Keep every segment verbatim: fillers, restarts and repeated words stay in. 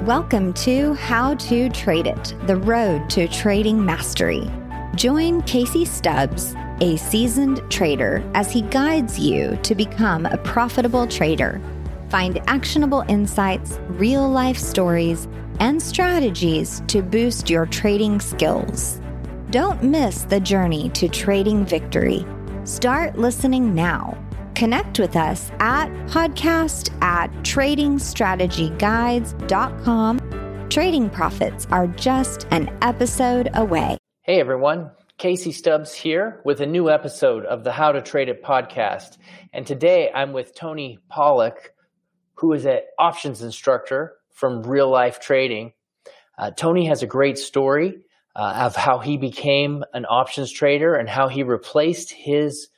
Welcome to How to Trade It, the road to trading mastery. Join Casey Stubbs, a seasoned trader, as he guides you to become a profitable trader. Find actionable insights, real-life stories, and strategies to boost your trading skills. Don't miss the journey to trading victory. Start listening now. Connect with us at podcast at trading strategy guides dot com. Trading profits are just an episode away. Hey everyone, Casey Stubbs here with a new episode of the How to Trade It podcast. And today I'm with Tony Pollock, who is an options instructor from Real Life Trading. Uh, Tony has a great story uh, of how he became an options trader and how he replaced his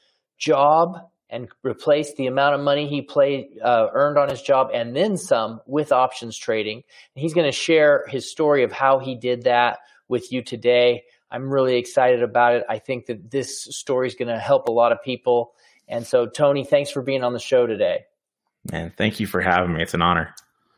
job and replaced the amount of money he played, uh, earned on his job and then some with options trading. And he's going to share his story of how he did that with you today. I'm really excited about it. I think that this story is going to help a lot of people. And so, Tony, thanks for being on the show today. Man, thank you for having me. It's an honor.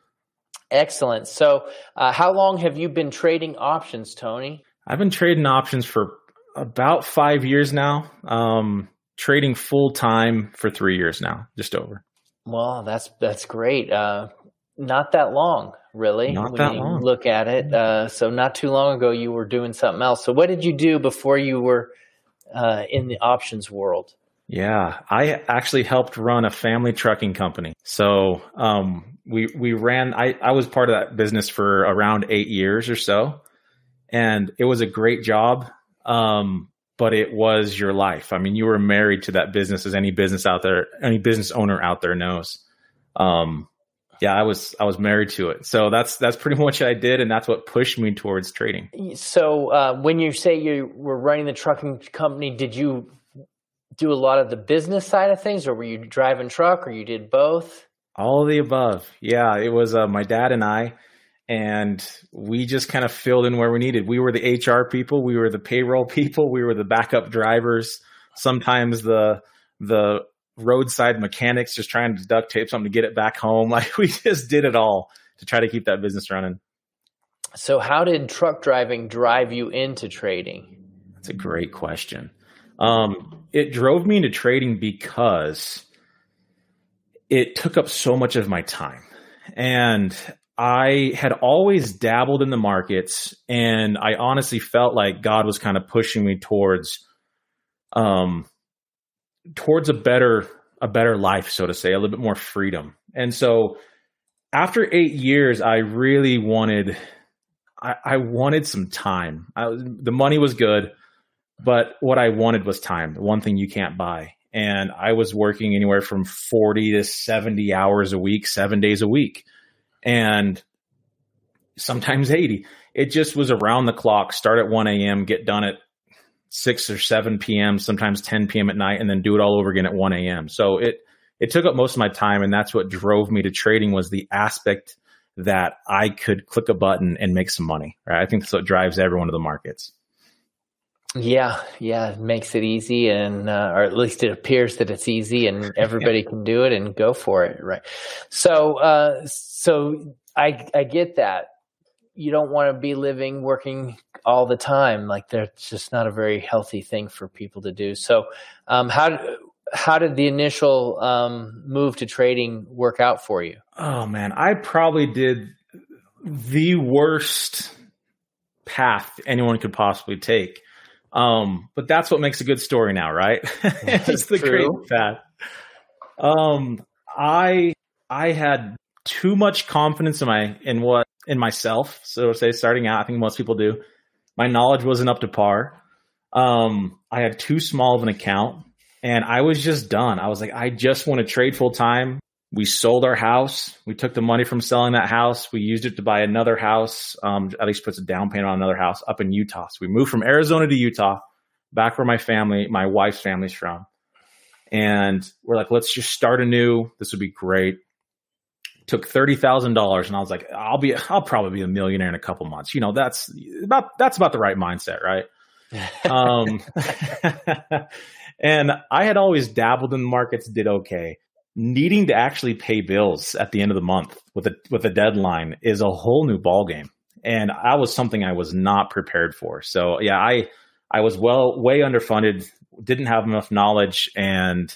Excellent. So uh, how long have you been trading options, Tony? I've been trading options for about five years now. Um, trading full time for three years now, just over. Well, that's that's great. Uh, not that long, really. Not when that you long. Look at it. Uh, so not too long ago, you were doing something else. So what did you do before you were uh, in the options world? Yeah, I actually helped run a family trucking company. So um, we we ran. I I was part of that business for around eight years or so, and it was a great job. Um, but it was your life. I mean, you were married to that business, as any business out there, any business owner out there knows. Um, yeah, I was, I was married to it. So that's, that's pretty much what I did. And that's what pushed me towards trading. So uh, when you say you were running the trucking company, did you do a lot of the business side of things, or were you driving truck, or you did both? All of the above. Yeah, it was uh, my dad and I. And we just kind of filled in where we needed. We were the H R people. We were the payroll people. We were the backup drivers. Sometimes the the roadside mechanics just trying to duct tape something to get it back home. Like, we just did it all to try to keep that business running. So how did truck driving drive you into trading? That's a great question. Um, it drove me into trading because it took up so much of my time. And I had always dabbled in the markets, and I honestly felt like God was kind of pushing me towards, um, towards a better, a better life, so to say, a little bit more freedom. And so after eight years, I really wanted, I, I wanted some time. I was, the money was good, but what I wanted was time. The one thing you can't buy. And I was working anywhere from forty to seventy hours a week, seven days a week. And sometimes eighty. It just was around the clock, start at one a.m., get done at six or seven p.m., sometimes ten p.m. at night, and then do it all over again at one a.m. So it it took up most of my time, and that's what drove me to trading, was the aspect that I could click a button and make some money. Right? I think that's what drives everyone to the markets. Yeah, yeah, it makes it easy, and uh, or at least it appears that it's easy, and everybody can do it and go for it, right? So, uh, so I I get that. You don't want to be living working all the time. Like, that's just not a very healthy thing for people to do. So, um, how how did the initial um, move to trading work out for you? Oh man, I probably did the worst path anyone could possibly take. Um, but that's what makes a good story now, right? It's the great path. Um, I, I had too much confidence in my, in what, in myself. So to say, starting out, I think most people do. My knowledge wasn't up to par. Um, I had too small of an account, and I was just done. I was like, I just want to trade full time. We sold our house. We took the money from selling that house. We used it to buy another house, um, at least puts a down payment on another house up in Utah. So we moved from Arizona to Utah, back where my family, my wife's family's from. And we're like, let's just start anew. This would be great. Took thirty thousand dollars, and I was like, I'll be, I'll probably be a millionaire in a couple months. You know, that's about, that's about the right mindset, right? um, and I had always dabbled in the markets, did okay. needing to actually pay bills at the end of the month with a with a deadline is a whole new ballgame. And that was something I was not prepared for. So yeah, I I was well way underfunded, didn't have enough knowledge, and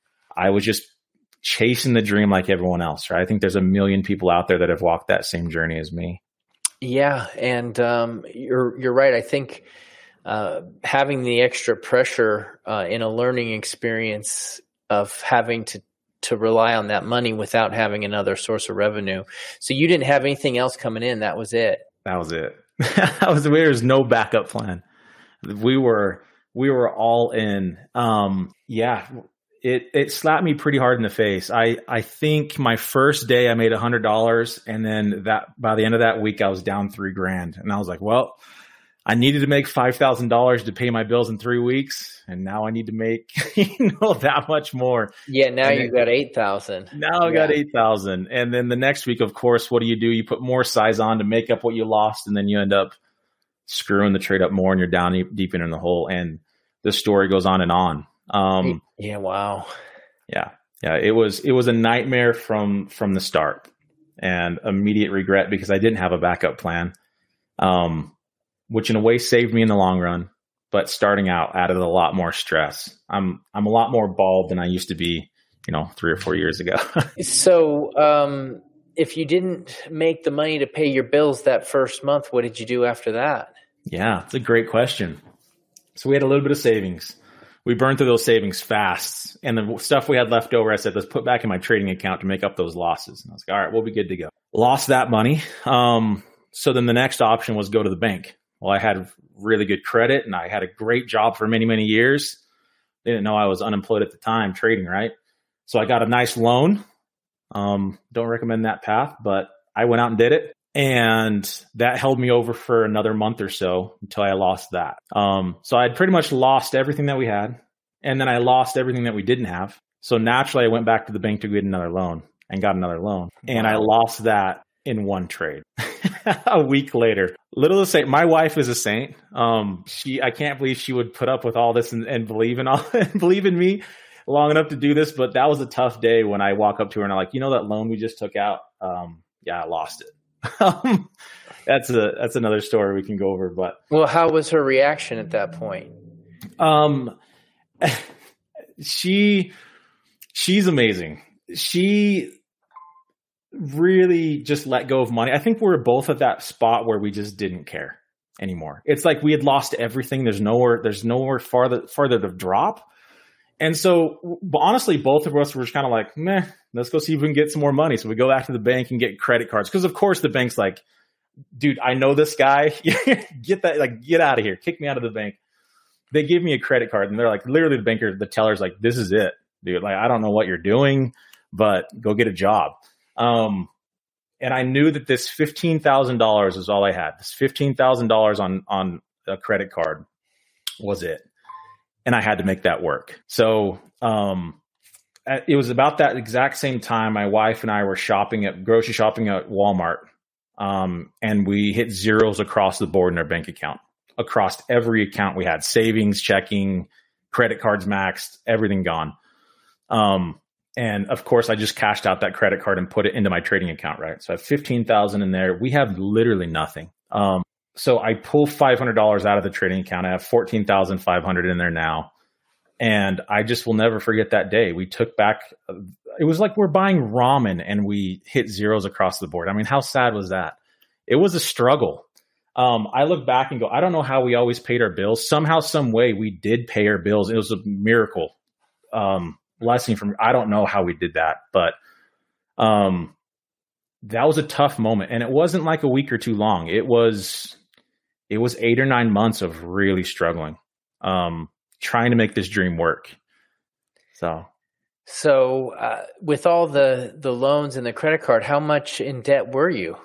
I was just chasing the dream like everyone else, right? I think there's a million people out there that have walked that same journey as me. Yeah, and um, you're you're right. I think uh, having the extra pressure uh, in a learning experience of having to to rely on that money without having another source of revenue. So you didn't have anything else coming in. That was it. That was it. that was there was no backup plan. We were we were all in. Um, yeah. It it slapped me pretty hard in the face. I, I think my first day I made a hundred dollars, and then that by the end of that week I was down three grand, and I was like, well, I needed to make five thousand dollars to pay my bills in three weeks, and now I need to make you know that much more. Yeah, now and you got eight thousand. Now I yeah. got eight thousand, and then the next week, of course, what do you do? You put more size on to make up what you lost, and then you end up screwing the trade up more, and you're down deep in the hole. And the story goes on and on. Um, yeah. Wow. Yeah. Yeah. It was, it was a nightmare from, from the start, and immediate regret because I didn't have a backup plan. Um, which in a way saved me in the long run, but starting out added a lot more stress. I'm, I'm a lot more bald than I used to be, you know, three or four years ago. So, um, if you didn't make the money to pay your bills that first month, what did you do after that? Yeah, it's a great question. So we had a little bit of savings. We burned through those savings fast, and the stuff we had left over, I said, let's put back in my trading account to make up those losses. And I was like, all right, we'll be good to go. Lost that money. Um, so then the next option was go to the bank. Well, I had really good credit, and I had a great job for many, many years. They didn't know I was unemployed at the time trading, right? So I got a nice loan. Um, don't recommend that path, but I went out and did it. And that held me over for another month or so until I lost that. Um, so I'd pretty much lost everything that we had. And then I lost everything that we didn't have. So naturally I went back to the bank to get another loan and got another loan. And I lost that in one trade a week later. Little to say, my wife is a saint. Um, she, I can't believe she would put up with all this and, and believe in all, believe in me long enough to do this. But that was a tough day when I walk up to her and I'm like, you know, that loan we just took out? Um, yeah, I lost it. Um, that's a that's another story we can go over. But well, how was her reaction at that point? Um, she she's amazing. She really just let go of money. I think we were both at that spot where we just didn't care anymore. It's like we had lost everything. There's nowhere. There's nowhere farther farther to drop. And so, honestly, both of us were just kind of like, meh, let's go see if we can get some more money. So we go back to the bank and get credit cards. Because, of course, the bank's like, dude, I know this guy. Get that, like, get out of here. Kick me out of the bank. They give me a credit card, and they're like, literally, the banker, the teller's like, this is it, dude. Like, I don't know what you're doing, but go get a job. Um, and I knew that this fifteen thousand dollars was all I had. This fifteen thousand dollars on, on a credit card was it. And I had to make that work. So um, it was about that exact same time my wife and I were shopping at grocery shopping at Walmart. Um, and we hit zeros across the board in our bank account, across every account we had, savings, checking, credit cards maxed, everything gone. Um, and of course I just cashed out that credit card and put it into my trading account, right? So I have fifteen thousand in there. We have literally nothing. Um, So I pull five hundred dollars out of the trading account. I have fourteen thousand five hundred in there now. And I just will never forget that day. We took back, it was like we're buying ramen and we hit zeros across the board. I mean, how sad was that? It was a struggle. Um, I look back and go, I don't know how we always paid our bills. Somehow, some way we did pay our bills. It was a miracle. Um, blessing from, I don't know how we did that, but, um, that was a tough moment. And it wasn't like a week or too long. It was, It was eight or nine months of really struggling, um, trying to make this dream work. So, so uh, with all the, the loans and the credit card, how much in debt were you?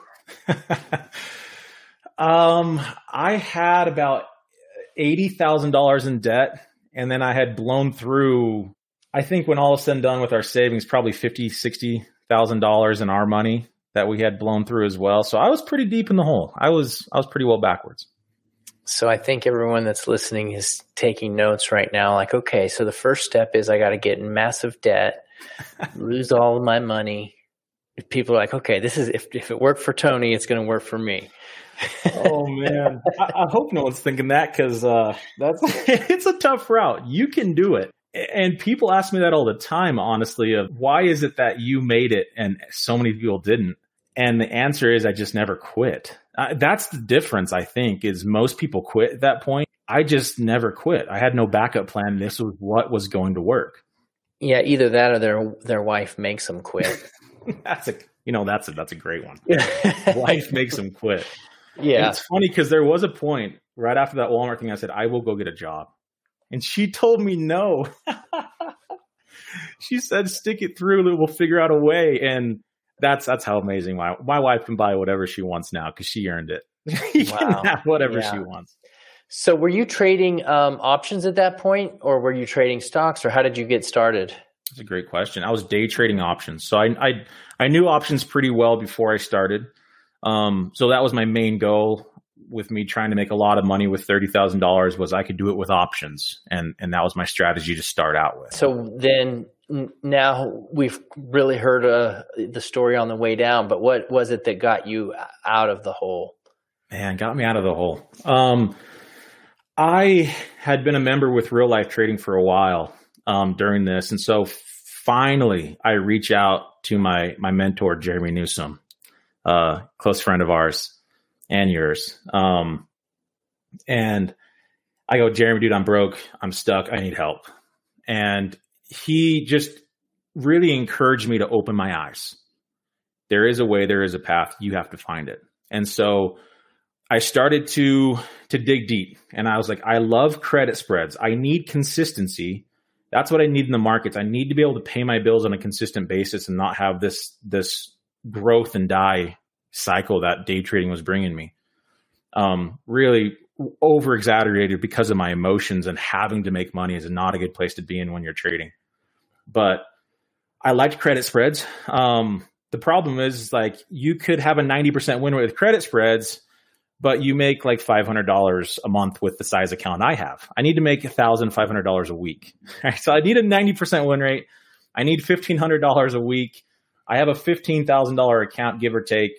um, I had about eighty thousand dollars in debt, and then I had blown through, I think when all is said and done with our savings, probably fifty thousand dollars, sixty thousand dollars in our money that we had blown through as well. So I was pretty deep in the hole. I was, I was pretty well backwards. So I think everyone that's listening is taking notes right now. Like, okay, so the first step is I got to get in massive debt. lose all of my money. People are like, okay, this is if if it worked for Tony, it's going to work for me. Oh man, I, I hope no one's thinking that, because uh, that's it's a tough route. You can do it, and people ask me that all the time. Honestly, of why is it that you made it and so many people didn't? And the answer is, I just never quit. Uh, that's the difference. I think is most people quit at that point. I just never quit. I had no backup plan. This was what was going to work. Yeah, either that or their their wife makes them quit. That's a you know that's a that's a great one. Wife makes them quit. Yeah, and it's funny because there was a point right after that Walmart thing. I said, I will go get a job, and she told me no. She said, stick it through. We'll figure out a way. And that's that's how amazing my my wife can buy whatever she wants now because she earned it. She wow. can have whatever yeah. she wants. So were you trading um, options at that point, or were you trading stocks, or how did you get started? That's a great question. I was day trading options. So I I, I knew options pretty well before I started. Um, so that was my main goal with me trying to make a lot of money with thirty thousand dollars was I could do it with options. And, and that was my strategy to start out with. So then now we've really heard uh, the story on the way down, but what was it that got you out of the hole? Man, got me out of the hole. Um, I had been a member with Real Life Trading for a while um, during this. And so finally I reach out to my, my mentor, Jeremy Newsom, a close friend of ours and yours. Um, and I go, Jeremy, dude, I'm broke. I'm stuck. I need help. And he just really encouraged me to open my eyes. There is a way, there is a path. You have to find it. And so I started to, to dig deep, and I was like, I love credit spreads. I need consistency. That's what I need in the markets. I need to be able to pay my bills on a consistent basis and not have this, this growth and die cycle that day trading was bringing me. Um, really over exaggerated because of my emotions, and having to make money is not a good place to be in when you're trading. But I liked credit spreads. Um, the problem is, like, you could have a ninety percent win rate with credit spreads, but you make like five hundred dollars a month with the size account I have. I need to make one thousand five hundred dollars a week. Right? So I need a ninety percent win rate. I need fifteen hundred dollars a week. I have a fifteen thousand dollars account, give or take.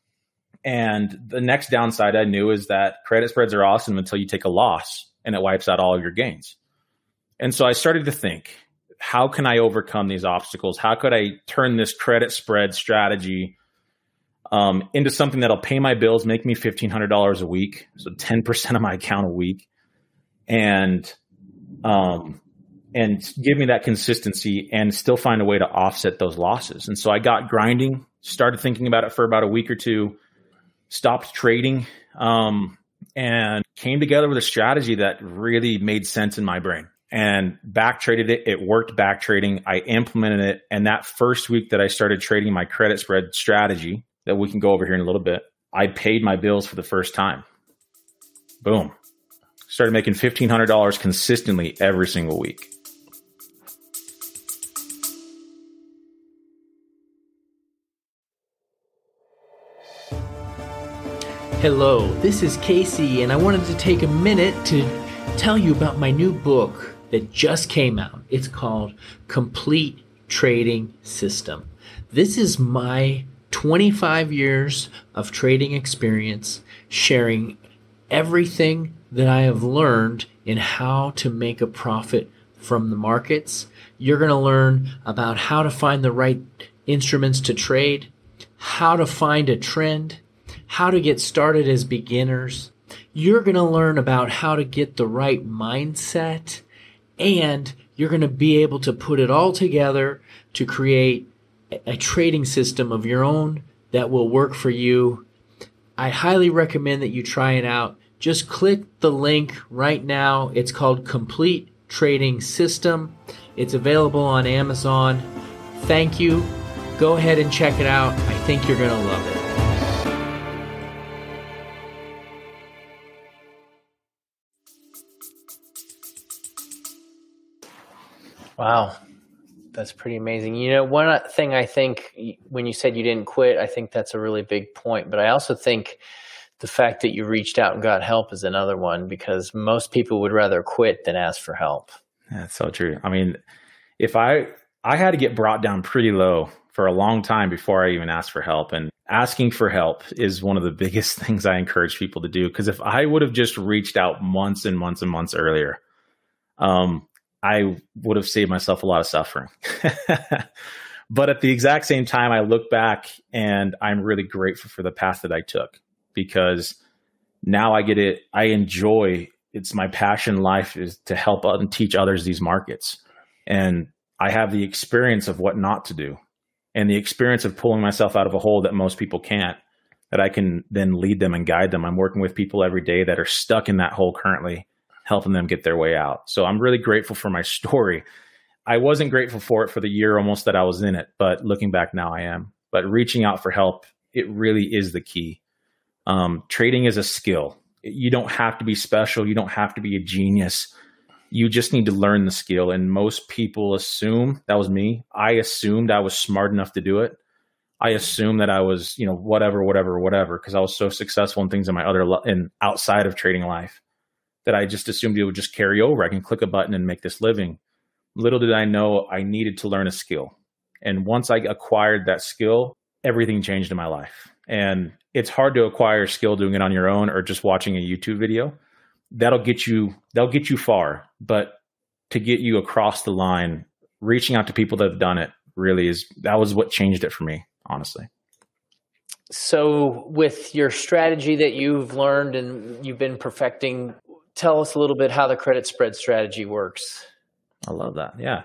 And the next downside I knew is that credit spreads are awesome until you take a loss and it wipes out all of your gains. And so I started to think, how can I overcome these obstacles? How could I turn this credit spread strategy um, into something that'll pay my bills, make me fifteen hundred dollars a week, so ten percent of my account a week, and um, and give me that consistency and still find a way to offset those losses. And so I got grinding, started thinking about it for about a week or two, stopped trading, um, and came together with a strategy that really made sense in my brain. And back traded it. It worked back trading. I implemented it. And that first week that I started trading my credit spread strategy that we can go over here in a little bit, I paid my bills for the first time. Boom. Started making fifteen hundred dollars consistently every single week. Hello, this is Casey, and I wanted to take a minute to tell you about my new book that just came out. It's called Complete Trading System. This is my twenty-five years of trading experience, sharing everything that I have learned in how to make a profit from the markets. You're going to learn about how to find the right instruments to trade, how to find a trend, how to get started as beginners. You're going to learn about how to get the right mindset, and you're going to be able to put it all together to create a trading system of your own that will work for you. I highly recommend that you try it out. Just click the link right now. It's called Complete Trading System. It's available on Amazon. Thank you. Go ahead and check it out. I think you're going to love it. Wow. That's pretty amazing. You know, one thing I think when you said you didn't quit, I think that's a really big point. But I also think the fact that you reached out and got help is another one, because most people would rather quit than ask for help. That's so true. I mean, if I I had to get brought down pretty low for a long time before I even asked for help. And asking for help is one of the biggest things I encourage people to do. Because if I would have just reached out months and months and months earlier, um, I would have saved myself a lot of suffering. But at the exact same time, I look back and I'm really grateful for the path that I took, because now I get it. I enjoy, it's my passion in life is to help and teach others these markets. And I have the experience of what not to do and the experience of pulling myself out of a hole that most people can't, that I can then lead them and guide them. I'm working with people every day that are stuck in that hole currently, helping them get their way out. So I'm really grateful for my story. I wasn't grateful for it for the year almost that I was in it, but looking back now I am. But reaching out for help, it really is the key. Um, trading is a skill. You don't have to be special. You don't have to be a genius. You just need to learn the skill. And most people assume, that was me, I assumed I was smart enough to do it. I assumed that I was, you know, whatever, whatever, whatever, because I was so successful in things in my other, in outside of trading life, that I just assumed it would just carry over. I can click a button and make this living. Little did I know I needed to learn a skill. And once I acquired that skill, everything changed in my life. And it's hard to acquire skill doing it on your own or just watching a YouTube video. That'll get you, that'll get you far. But to get you across the line, reaching out to people that have done it really is, that was what changed it for me, honestly. So with your strategy that you've learned and you've been perfecting, tell us a little bit how the credit spread strategy works. I love that. Yeah.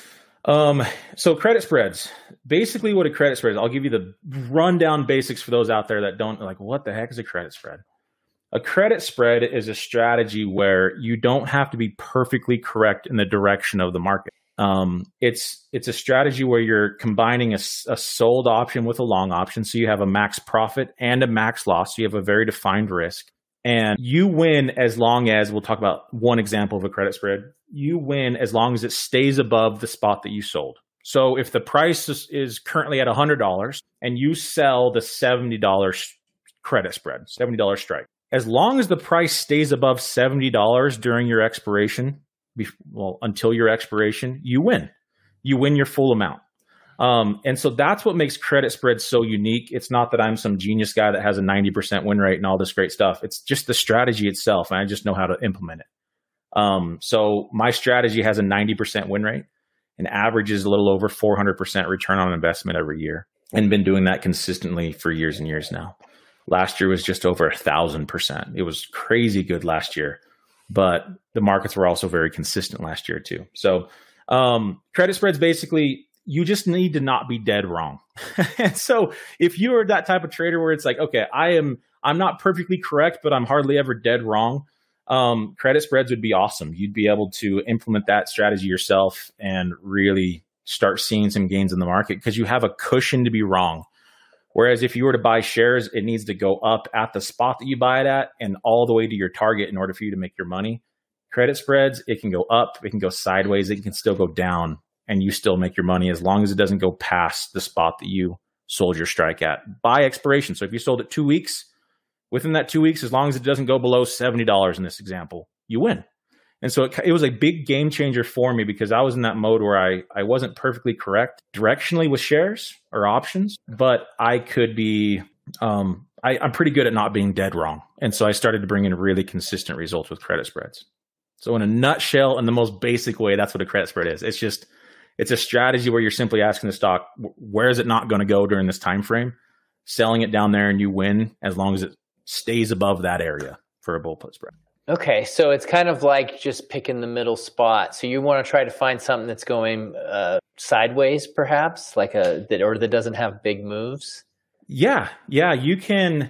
Um, so credit spreads, basically what a credit spread is, I'll give you the rundown basics for those out there that don't like, what the heck is a credit spread? A credit spread is a strategy where you don't have to be perfectly correct in the direction of the market. Um, it's, it's a strategy where you're combining a, a sold option with a long option. So you have a max profit and a max loss. So you have a very defined risk. And you win as long as, we'll talk about one example of a credit spread. You win as long as it stays above the spot that you sold. So if the price is, is currently at one hundred dollars and you sell the seventy dollars credit spread, seventy dollars strike, as long as the price stays above seventy dollars during your expiration, well, until your expiration, you win. You win your full amount. Um, and so that's what makes credit spreads so unique. It's not that I'm some genius guy that has a ninety percent win rate and all this great stuff. It's just the strategy itself. And I just know how to implement it. Um, so my strategy has a ninety percent win rate and averages a little over four hundred percent return on investment every year, and been doing that consistently for years and years now. Last year was just over a thousand percent. It was crazy good last year, but the markets were also very consistent last year too. So, um, credit spreads, basically, you just need to not be dead wrong. And so if you are that type of trader where it's like, okay, I am, I'm not perfectly correct, but I'm hardly ever dead wrong. Um, credit spreads would be awesome. You'd be able to implement that strategy yourself and really start seeing some gains in the market because you have a cushion to be wrong. Whereas if you were to buy shares, it needs to go up at the spot that you buy it at and all the way to your target in order for you to make your money. Credit spreads, it can go up, it can go sideways, it can still go down, and you still make your money as long as it doesn't go past the spot that you sold your strike at by expiration. So if you sold it two weeks, within that two weeks, as long as it doesn't go below seventy dollars in this example, you win. And so it, it was a big game changer for me because I was in that mode where I, I wasn't perfectly correct directionally with shares or options, but I could be, um, I, I'm pretty good at not being dead wrong. And so I started to bring in really consistent results with credit spreads. So in a nutshell, in the most basic way, that's what a credit spread is. It's just, it's a strategy where you're simply asking the stock, where is it not going to go during this time frame, selling it down there, and you win as long as it stays above that area for a bull put spread. Okay, so it's kind of like just picking the middle spot. So you want to try to find something that's going uh, sideways, perhaps, like a that or that doesn't have big moves. Yeah, yeah, you can.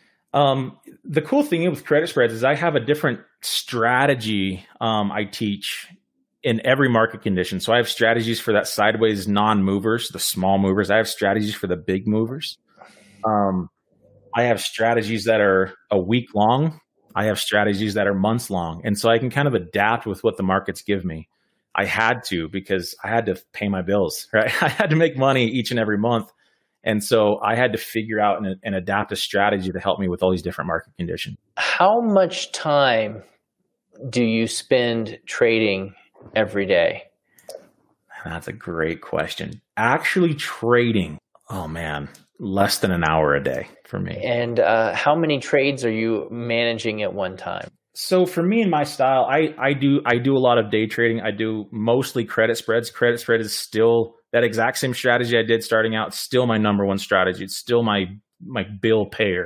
Um, the cool thing with credit spreads is I have a different strategy um, I teach in every market condition. So I have strategies for that sideways non-movers, the small movers. I have strategies for the big movers. Um, I have strategies that are a week long. I have strategies that are months long. And so I can kind of adapt with what the markets give me. I had to, because I had to pay my bills, right? I had to make money each and every month. And so I had to figure out and, and adapt a strategy to help me with all these different market conditions. How much time do you spend trading every day? That's a great question. Actually trading, oh man, less than an hour a day for me. And uh, how many trades are you managing at one time? So for me and my style, I, I do I do a lot of day trading. I do mostly credit spreads. Credit spread is still that exact same strategy I did starting out. It's still my number one strategy. It's still my my bill payer.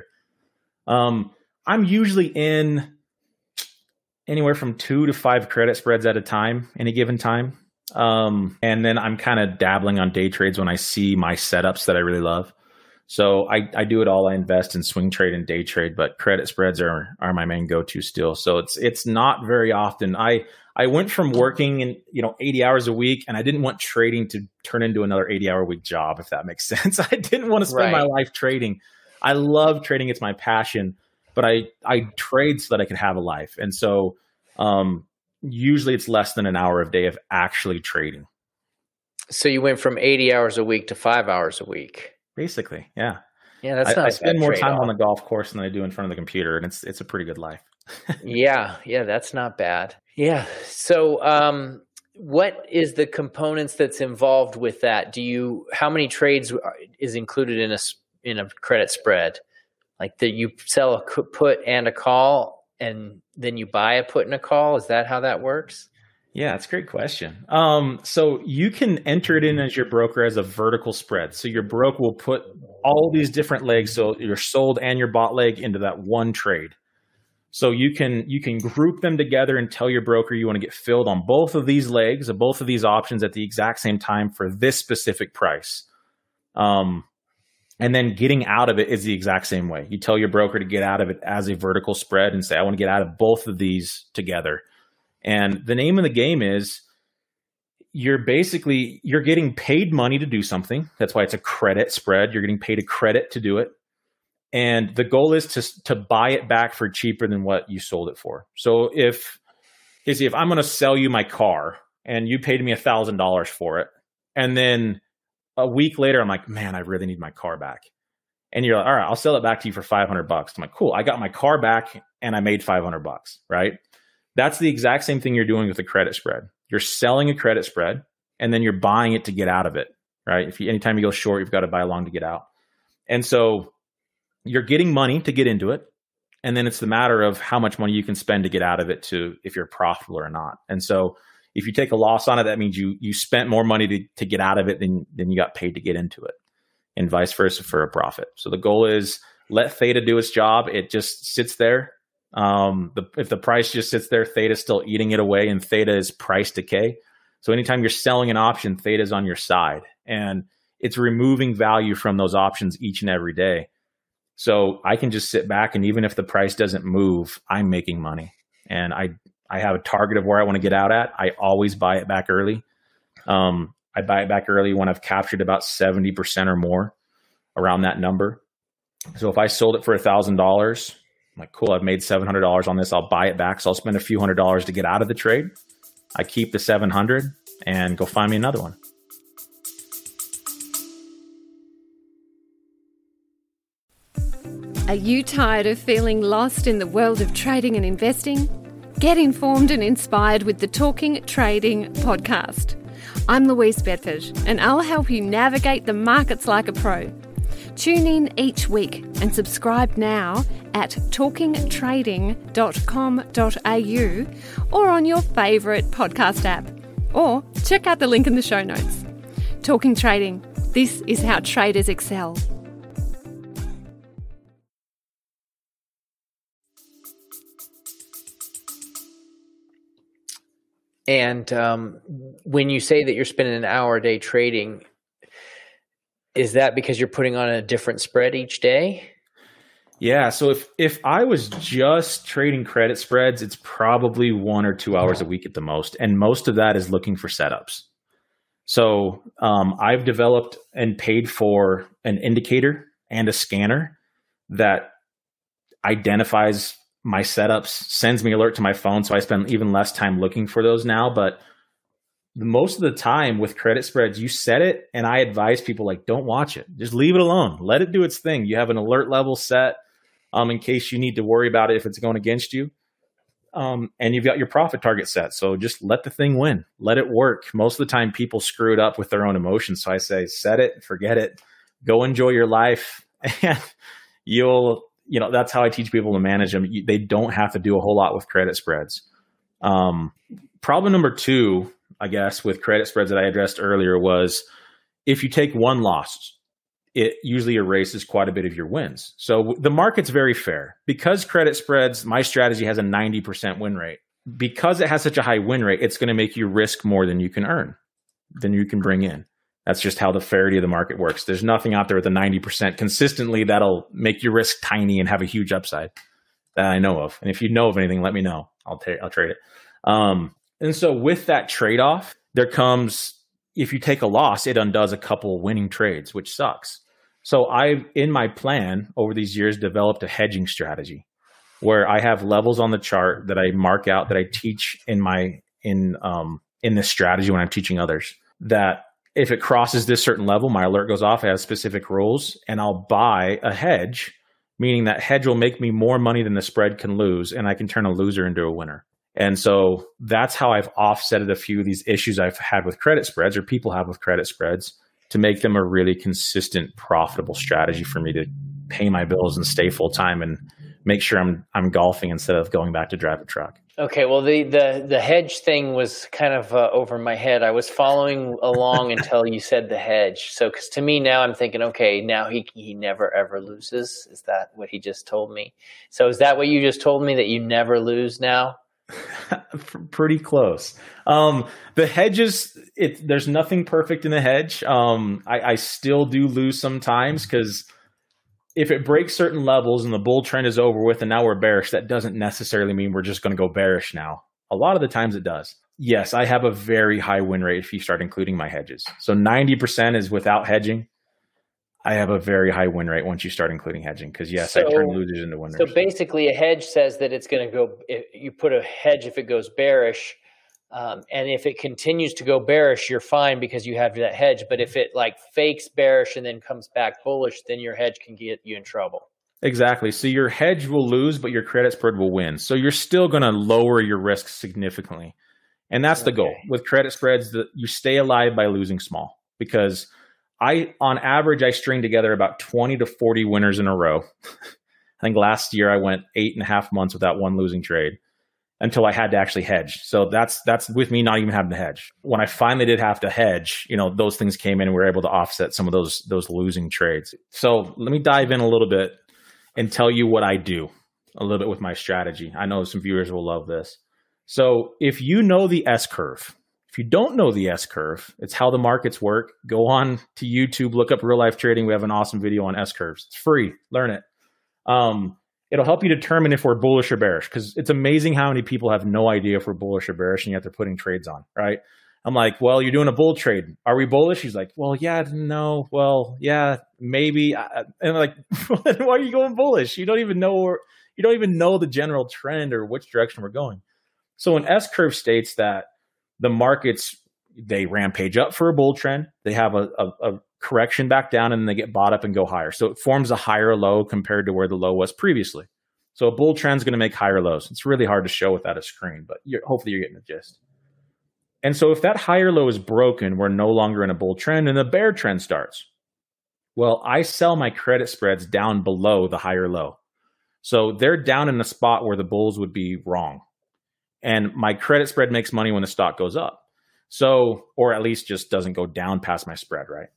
Um, I'm usually in anywhere from two to five credit spreads at a time, any given time. Um, and then I'm kind of dabbling on day trades when I see my setups that I really love. So I, I do it all. I invest in swing trade and day trade, but credit spreads are are my main go-to still. So it's it's not very often. I I went from working in you know eighty hours a week, and I didn't want trading to turn into another eighty hour week job, if that makes sense. I didn't want to spend Right. my life trading. I love trading; it's my passion. But I I trade so that I can have a life, and so um, usually it's less than an hour a day of actually trading. So you went from eighty hours a week to five hours a week. Basically, yeah. Yeah, that's I, not I a spend bad more time trade-off. on the golf course than I do in front of the computer, and it's it's a pretty good life. Yeah, yeah, that's not bad. Yeah. So, um, what is the components that's involved with that? Do you how many trades are- is included in a s- in a credit spread? Like that you sell a co- put and a call, and then you buy a put and a call. Is that how that works? Yeah, that's a great question. Um, so you can enter it in as your broker as a vertical spread. So your broker will put all these different legs, so your sold and your bought leg, into that one trade. So you can you can group them together and tell your broker you want to get filled on both of these legs, of both of these options at the exact same time for this specific price. Um, and then getting out of it is the exact same way. You tell your broker to get out of it as a vertical spread and say, I want to get out of both of these together. And the name of the game is you're basically, you're getting paid money to do something. That's why it's a credit spread. You're getting paid a credit to do it. And the goal is to, to buy it back for cheaper than what you sold it for. So if, if I'm going to sell you my car and you paid me a thousand dollars for it, and then a week later, I'm like, man, I really need my car back. And you're like, all right, I'll sell it back to you for five hundred bucks. I'm like, cool. I got my car back and I made five hundred bucks, right? That's the exact same thing you're doing with a credit spread. You're selling a credit spread and then you're buying it to get out of it, right? If you, anytime you go short, you've got to buy long to get out. And so you're getting money to get into it. And then it's the matter of how much money you can spend to get out of it to if you're profitable or not. And so if you take a loss on it, that means you you spent more money to, to get out of it than, than you got paid to get into it, and vice versa for a profit. So the goal is let theta do its job. It just sits there. Um, the, if the price just sits there, theta is still eating it away, and theta is price decay. So anytime you're selling an option, theta is on your side, and it's removing value from those options each and every day. So I can just sit back, and even if the price doesn't move, I'm making money. And I I have a target of where I want to get out at. I always buy it back early. Um, I buy it back early when I've captured about seventy percent or more, around that number. So if I sold it for one thousand dollars, I'm like, cool, I've made seven hundred dollars on this. I'll buy it back. So I'll spend a few hundred dollars to get out of the trade. I keep the seven hundred and go find me another one. Are you tired of feeling lost in the world of trading and investing? Get informed and inspired with the Talking Trading podcast. I'm Louise Bedford, and I'll help you navigate the markets like a pro. Tune in each week and subscribe now at talking trading dot com dot a u or on your favourite podcast app. Or check out the link in the show notes. Talking Trading. This is how traders excel. And um, when you say that you're spending an hour a day trading, is that because you're putting on a different spread each day? Yeah. So if, if I was just trading credit spreads, it's probably one or two hours a week at the most. And most of that is looking for setups. So um, I've developed and paid for an indicator and a scanner that identifies my setups, sends me alert to my phone. So I spend even less time looking for those now. But most of the time with credit spreads, you set it, and I advise people, like, don't watch it. Just leave it alone. Let it do its thing. You have an alert level set um, in case you need to worry about it if it's going against you. Um, and you've got your profit target set. So just let the thing win. Let it work. Most of the time people screw it up with their own emotions. So I say, set it, forget it, go enjoy your life. And you'll, you know, that's how I teach people to manage them. You, they don't have to do a whole lot with credit spreads. Um, problem number two, I guess, with credit spreads that I addressed earlier was if you take one loss, it usually erases quite a bit of your wins. So the market's very fair. Because credit spreads, my strategy has a ninety percent win rate. Because it has such a high win rate, it's going to make you risk more than you can earn, than you can bring in. That's just how the fairity of the market works. There's nothing out there with a ninety percent consistently that'll make your risk tiny and have a huge upside that I know of. And if you know of anything, let me know. I'll, ta- I'll trade it. Um, and so with that trade-off, there comes, if you take a loss, it undoes a couple winning trades, which sucks. So I've, in my plan over these years, developed a hedging strategy where I have levels on the chart that I mark out that I teach in my, in, um, in this strategy when I'm teaching others, that if it crosses this certain level, my alert goes off. It has specific rules, and I'll buy a hedge, meaning that hedge will make me more money than the spread can lose, and I can turn a loser into a winner. And so that's how I've offsetted a few of these issues I've had with credit spreads, or people have with credit spreads, to make them a really consistent, profitable strategy for me to pay my bills and stay full time and make sure I'm I'm golfing instead of going back to drive a truck. Okay, well, the the, the hedge thing was kind of uh, over my head. I was following along until you said the hedge. So, because to me now I'm thinking, okay, now he he never ever loses. Is that what he just told me? So is that what you just told me, that you never lose now? Pretty close. Um, the hedges, it, there's nothing perfect in the hedge. Um, I, I still do lose sometimes because if it breaks certain levels and the bull trend is over with and now we're bearish, that doesn't necessarily mean we're just going to go bearish now. A lot of the times it does. Yes, I have a very high win rate if you start including my hedges. So ninety percent is without hedging. I have a very high win rate once you start including hedging because, yes, so, I turn losers into winners. So basically a hedge says that it's going to go – you put a hedge if it goes bearish, um, and if it continues to go bearish, you're fine because you have that hedge. But if it like fakes bearish and then comes back bullish, then your hedge can get you in trouble. Exactly. So your hedge will lose, but your credit spread will win. So you're still going to lower your risk significantly. And that's the okay. goal. With credit spreads, the, you stay alive by losing small because – I, on average, I string together about twenty to forty winners in a row. I think last year I went eight and a half months without one losing trade until I had to actually hedge. So that's, that's with me not even having to hedge. When I finally did have to hedge, you know, those things came in and we were able to offset some of those, those losing trades. So let me dive in a little bit and tell you what I do a little bit with my strategy. I know some viewers will love this. So if you know the S curve, if you don't know the S curve, it's how the markets work. Go on to YouTube, look up Real Life Trading. We have an awesome video on S curves. It's free. Learn it. Um, it'll help you determine if we're bullish or bearish because it's amazing how many people have no idea if we're bullish or bearish and yet they're putting trades on, right? I'm like, well, you're doing a bull trade. Are we bullish? He's like, well, yeah, no, well, yeah, maybe. And I'm like, why are you going bullish? You don't even know, you don't even know the general trend or which direction we're going. So an S curve states that the markets, they rampage up for a bull trend. They have a, a, a correction back down and then they get bought up and go higher. So it forms a higher low compared to where the low was previously. So a bull trend is going to make higher lows. It's really hard to show without a screen, but you're, hopefully you're getting the gist. And so if that higher low is broken, we're no longer in a bull trend and a bear trend starts. Well, I sell my credit spreads down below the higher low. So they're down in the spot where the bulls would be wrong. And my credit spread makes money when the stock goes up. So, or at least just doesn't go down past my spread, right?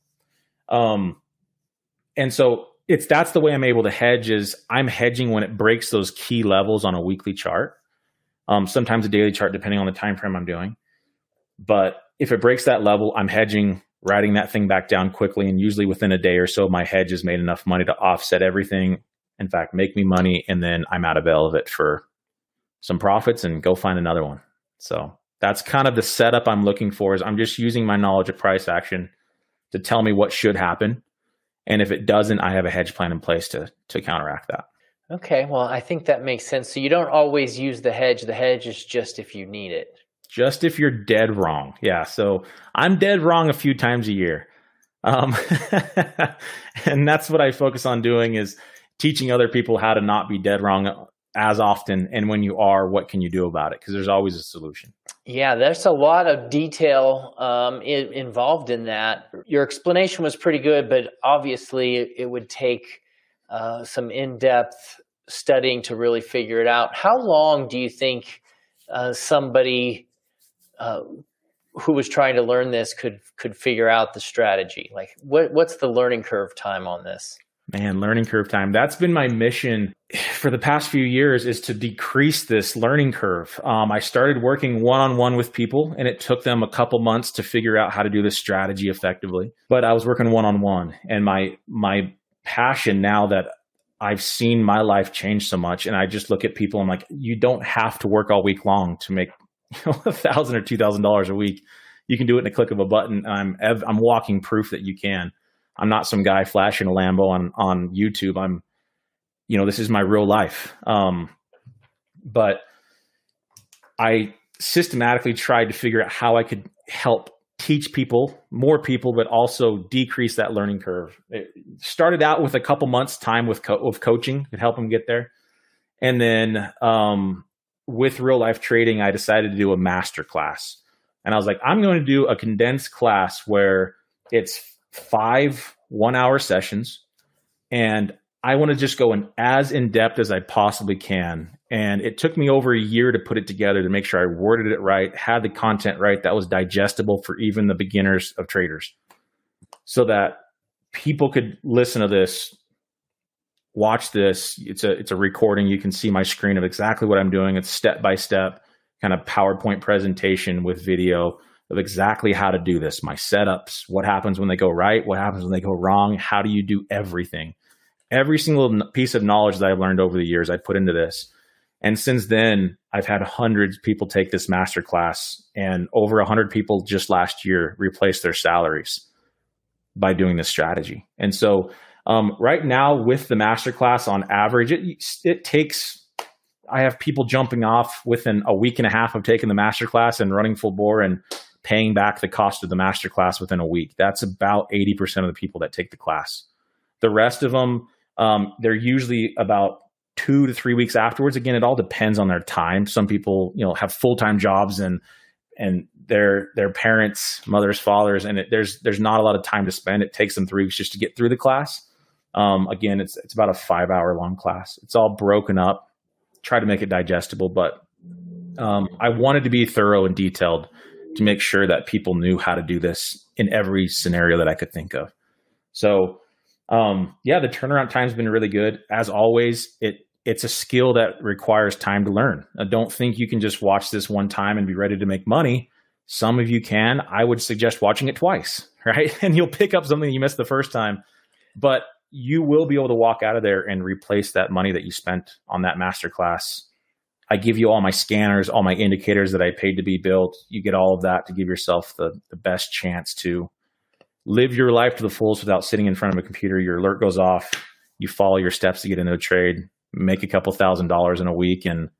Um, and so it's, that's the way I'm able to hedge is I'm hedging when it breaks those key levels on a weekly chart. Um, sometimes a daily chart, depending on the time frame I'm doing. But if it breaks that level, I'm hedging, riding that thing back down quickly. And usually within a day or so, my hedge has made enough money to offset everything. In fact, make me money. And then I'm out of bail of it for some profits and go find another one. So that's kind of the setup I'm looking for is I'm just using my knowledge of price action to tell me what should happen. And if it doesn't, I have a hedge plan in place to, to counteract that. Okay. Well, I think that makes sense. So you don't always use the hedge. The hedge is just if you need it. Just if you're dead wrong. Yeah. So I'm dead wrong a few times a year. Um, and that's what I focus on doing is teaching other people how to not be dead wrong as often? And when you are, what can you do about it? Because there's always a solution. Yeah, there's a lot of detail um, in, involved in that. Your explanation was pretty good, but obviously it would take uh, some in-depth studying to really figure it out. How long do you think uh, somebody uh, who was trying to learn this could could figure out the strategy? Like, what what's the learning curve time on this? Man, learning curve time. That's been my mission for the past few years, is to decrease this learning curve. Um, I started working one-on-one with people, and it took them a couple months to figure out how to do this strategy effectively. But I was working one-on-one, and my my passion now that I've seen my life change so much, and I just look at people, I'm like, you don't have to work all week long to make, you know, a thousand or two thousand dollars a week. You can do it in a click of a button. I'm I'm walking proof that you can. I'm not some guy flashing a Lambo on, on YouTube. I'm, you know, this is my real life. Um, but I systematically tried to figure out how I could help teach people, more people, but also decrease that learning curve. It started out with a couple months time with, co- with coaching to help them get there. And then um, with real life trading, I decided to do a master class. And I was like, I'm going to do a condensed class where it's five one hour sessions, and I want to just go in as in depth as I possibly can. And it took me over a year to put it together, to make sure I worded it right, had the content right, that was digestible for even the beginners of traders, so that people could listen to this, watch this. It's a, it's a recording. You can see my screen of exactly what I'm doing. It's step-by-step kind of PowerPoint presentation with video of exactly how to do this, my setups, what happens when they go right, what happens when they go wrong, how do you do everything. Every single piece of knowledge that I've learned over the years, I put into this. And since then, I've had hundreds of people take this masterclass, and over a hundred people just last year replaced their salaries by doing this strategy. And so um, right now with the masterclass, on average, it, it takes, I have people jumping off within a week and a half of taking the masterclass and running full bore and paying back the cost of the masterclass within a week. That's about eighty percent of the people that take the class. The rest of them, um, they're usually about two to three weeks afterwards. Again, it all depends on their time. Some people, you know, have full-time jobs and and their their parents, mothers, fathers, and it, there's there's not a lot of time to spend. It takes them three weeks just to get through the class. Um, again, it's it's about a five-hour long class. It's all broken up. Try to make it digestible, but um, I wanted to be thorough and detailed to make sure that people knew how to do this in every scenario that I could think of. So, um, yeah, the turnaround time has been really good. As always, it it's a skill that requires time to learn. I don't think you can just watch this one time and be ready to make money. Some of you can. I would suggest watching it twice, right? And you'll pick up something you missed the first time, but you will be able to walk out of there and replace that money that you spent on that masterclass. I give you all my scanners, all my indicators that I paid to be built. You get all of that to give yourself the, the best chance to live your life to the fullest without sitting in front of a computer. Your alert goes off. You follow your steps to get into a trade, make a couple thousand dollars in a week. And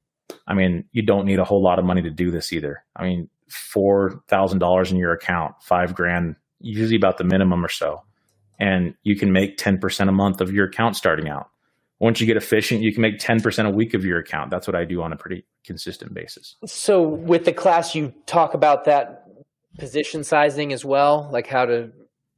I mean, you don't need a whole lot of money to do this either. I mean, four thousand dollars in your account, five grand, usually about the minimum or so. And you can make ten percent a month of your account starting out. Once you get efficient, you can make ten percent a week of your account. That's what I do on a pretty consistent basis. So with the class, you talk about that position sizing as well, like how to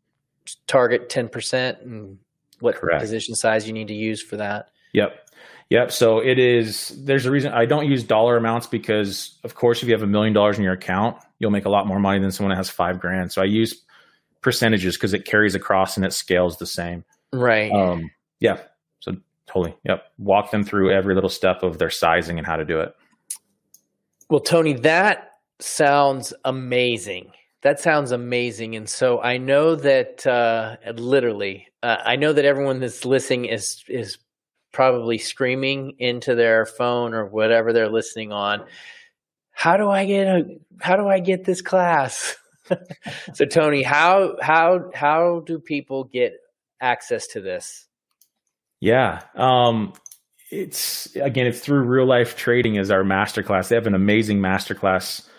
target ten percent and what Correct. Position size you need to use for that. Yep. Yep. So it is, there's a reason I don't use dollar amounts, because of course, if you have a million dollars in your account, you'll make a lot more money than someone that has five grand. So I use percentages because it carries across and it scales the same. Right. Um, yeah. So totally. Yep. Walk them through every little step of their sizing and how to do it. Well, Tony, that sounds amazing. That sounds amazing. And so I know that uh, literally, uh, I know that everyone that's listening is is probably screaming into their phone or whatever they're listening on. How do I get a, how do I get this class? So Tony, how how how do people get access to this? Yeah. Um, it's again, it's through Real Life Trading is our masterclass. They have an amazing masterclass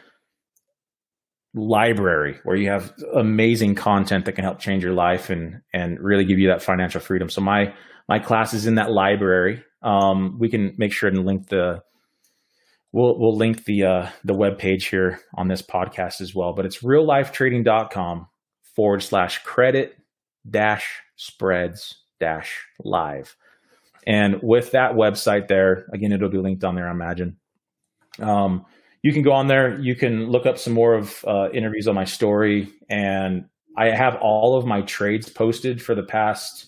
library where you have amazing content that can help change your life and and really give you that financial freedom. So my my class is in that library. Um, we can make sure and link the, we'll, we'll link the, uh, the webpage here on this podcast as well, but it's reallifetrading.com forward slash credit dash spreads dash live. And with that website there, again, it'll be linked on there, I imagine. Um, you can go on there. You can look up some more of uh, interviews on my story. And I have all of my trades posted for the past,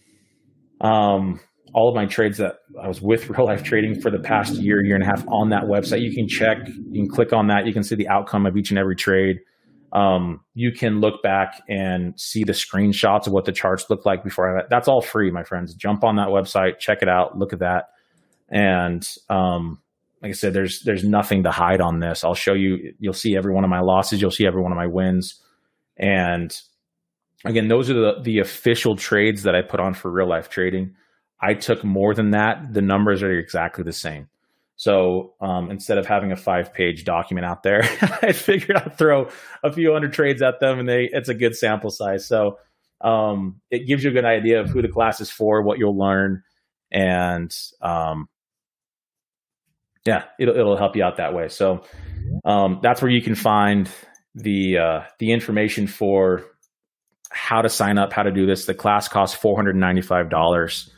um, all of my trades that I was with Real Life Trading for the past year, year and a half on that website. You can check, you can click on that. You can see the outcome of each and every trade. Um, you can look back and see the screenshots of what the charts look like before I, that's all free, my friends. Jump on that website, check it out, look at that. And, um, like I said, there's, there's nothing to hide on this. I'll show you, you'll see every one of my losses. You'll see every one of my wins. And again, those are the, the official trades that I put on for Real Life Trading. I took more than that. The numbers are exactly the same. So um, instead of having a five-page document out there, I figured I'd throw a few hundred trades at them, and they it's a good sample size. So um, it gives you a good idea of who the class is for, what you'll learn, and um, yeah, it'll it'll help you out that way. So um, that's where you can find the uh, the information for how to sign up, how to do this. The class costs four hundred ninety-five dollars,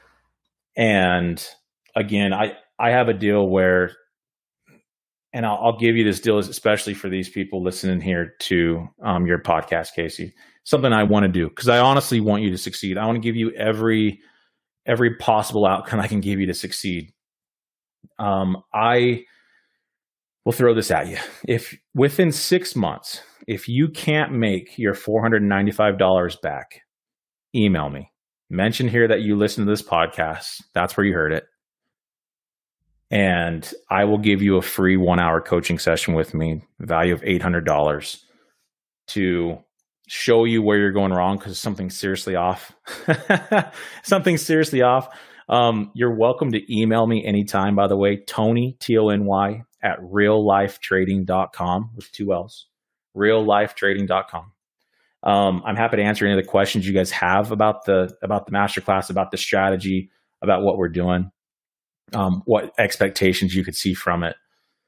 and again, I. I have a deal where, and I'll, I'll give you this deal, especially for these people listening here to um, your podcast, Casey, something I want to do, because I honestly want you to succeed. I want to give you every, every possible outcome I can give you to succeed. Um, I will throw this at you. If within six months, if you can't make your four hundred ninety-five dollars back, email me, mention here that you listen to this podcast. That's where you heard it. And I will give you a free one hour coaching session with me, value of eight hundred dollars, to show you where you're going wrong, because something's seriously off. Something's seriously off. Um, you're welcome to email me anytime, by the way, Tony, T O N Y, at real life trading dot com with two L's, real life trading dot com. Um, I'm happy to answer any of the questions you guys have about the, about the masterclass, about the strategy, about what we're doing. Um, what expectations you could see from it.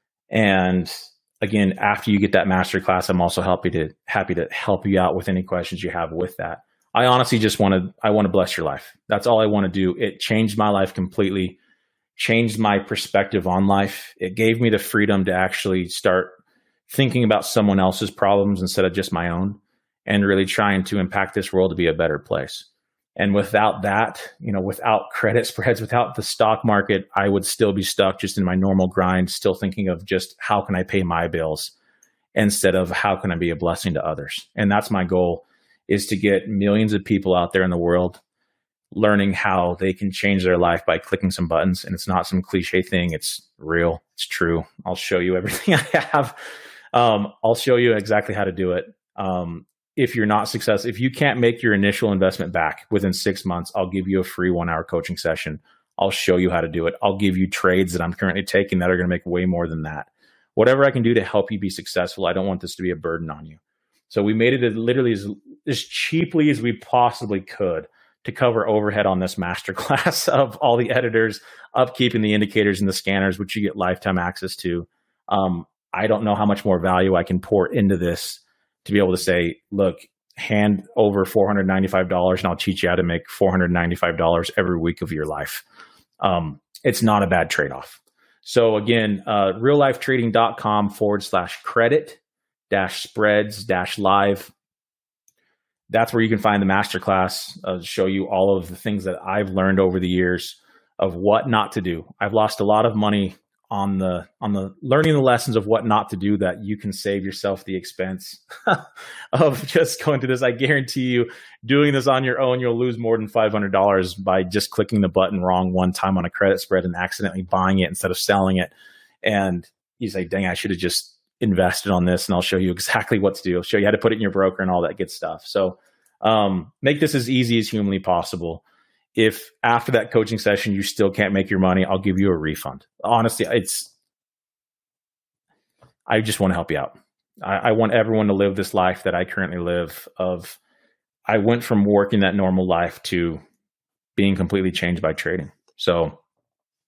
And again, after you get that masterclass, I'm also happy to happy to help you out with any questions you have with that. I honestly just want to, I want to bless your life. That's all I want to do. It changed my life completely, changed my perspective on life. It gave me the freedom to actually start thinking about someone else's problems instead of just my own, and really trying to impact this world to be a better place. And without that, you know, without credit spreads, without the stock market, I would still be stuck just in my normal grind, still thinking of just how can I pay my bills instead of how can I be a blessing to others. And that's my goal, is to get millions of people out there in the world learning how they can change their life by clicking some buttons. And it's not some cliche thing. It's real. It's true. I'll show you everything I have. Um, I'll show you exactly how to do it. Um, If you're not successful, if you can't make your initial investment back within six months, I'll give you a free one hour coaching session. I'll show you how to do it. I'll give you trades that I'm currently taking that are going to make way more than that. Whatever I can do to help you be successful, I don't want this to be a burden on you. So we made it as literally as, as cheaply as we possibly could to cover overhead on this masterclass of all the editors, upkeeping the indicators and the scanners, which you get lifetime access to. Um, I don't know how much more value I can pour into this to be able to say, look, hand over four hundred ninety-five dollars and I'll teach you how to make four hundred ninety-five dollars every week of your life. Um, it's not a bad trade-off. So again, uh, reallifetrading.com forward slash credit dash spreads dash live. That's where you can find the masterclass, uh, show you all of the things that I've learned over the years of what not to do. I've lost a lot of money on the on the learning the lessons of what not to do, that you can save yourself the expense of just going to this. I guarantee you, doing this on your own, you'll lose more than five hundred dollars by just clicking the button wrong one time on a credit spread and accidentally buying it instead of selling it. And you say, dang, I should have just invested on this. And I'll show you exactly what to do. I'll show you how to put it in your broker and all that good stuff. So um, make this as easy as humanly possible. If after that coaching session you still can't make your money, I'll give you a refund. Honestly, it's, I just want to help you out. I, I want everyone to live this life that I currently live of, I went from working that normal life to being completely changed by trading. So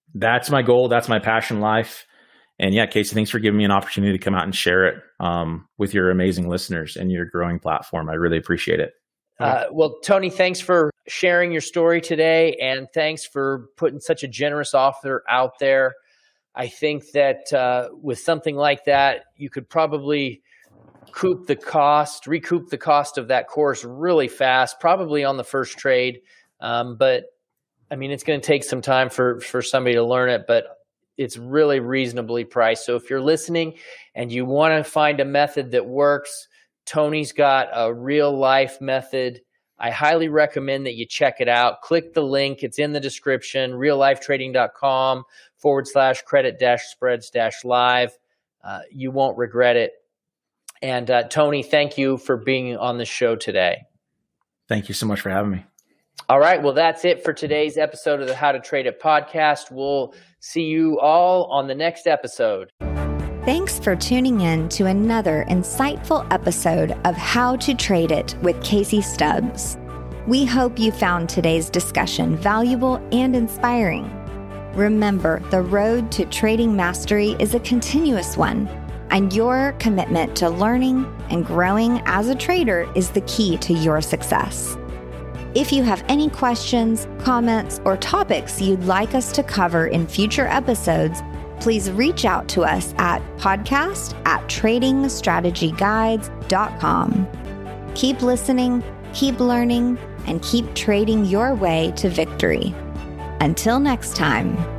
that's my goal. That's my passion in life. And yeah, Casey, thanks for giving me an opportunity to come out and share it um, with your amazing listeners and your growing platform. I really appreciate it. Uh, well, Tony, thanks for sharing your story today. And thanks for putting such a generous offer out there. I think that uh, with something like that, you could probably recoup the cost, recoup the cost of that course really fast, probably on the first trade. Um, but I mean, it's going to take some time for, for somebody to learn it, but it's really reasonably priced. So if you're listening and you want to find a method that works, Tony's got a real life method. I highly recommend that you check it out. Click the link. It's in the description, reallifetrading.com forward slash credit dash spreads dash live. Uh, you won't regret it. And uh, Tony, thank you for being on the show today. Thank you so much for having me. All right. Well, that's it for today's episode of the How to Trade It podcast. We'll see you all on the next episode. Thanks for tuning in to another insightful episode of How to Trade It with Casey Stubbs. We hope you found today's discussion valuable and inspiring. Remember, the road to trading mastery is a continuous one, and your commitment to learning and growing as a trader is the key to your success. If you have any questions, comments, or topics you'd like us to cover in future episodes, please reach out to us at podcast at trading strategy guides dot com. Keep listening, keep learning, and keep trading your way to victory. Until next time.